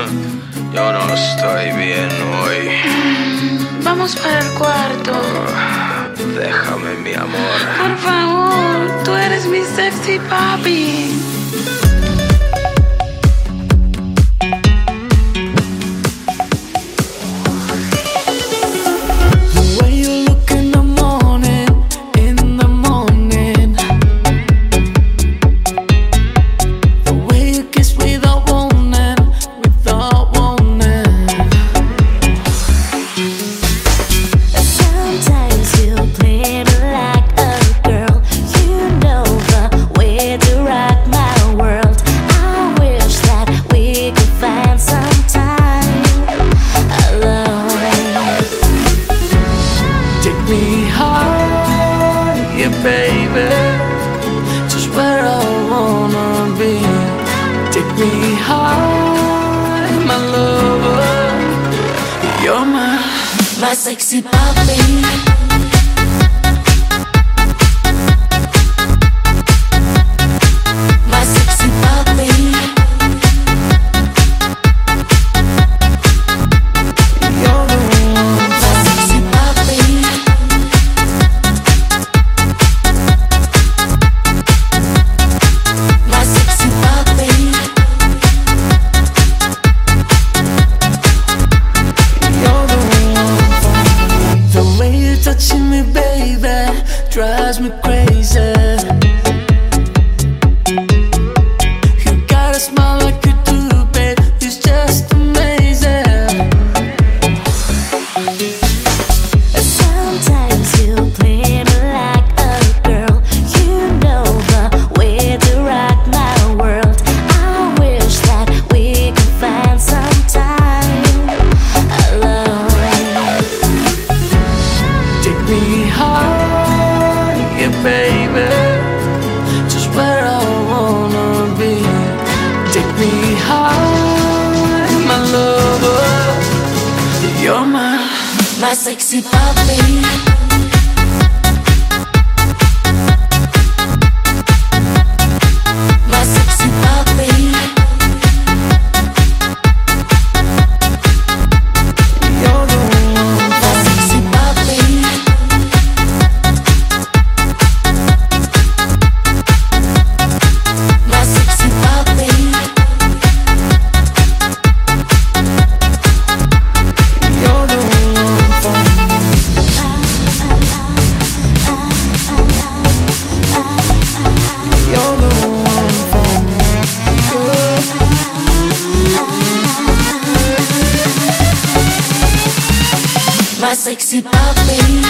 Yo no estoy bien hoy. Vamos para el cuarto. Déjame, mi amor. Por favor, tú eres mi sexy papi. Baby, just where I wanna be. Take me high, my lover. You're my sexy papi. Touching me, baby, drives me crazy. You got a smile like you do, babe, it's just amazing. Sometimes you play me like a girl. You know the way to rock my world. I wish that we could find some time alone. Take me high, yeah, baby, just where I wanna be. Take me high, my lover. You're my sexy papi. My sexy papi.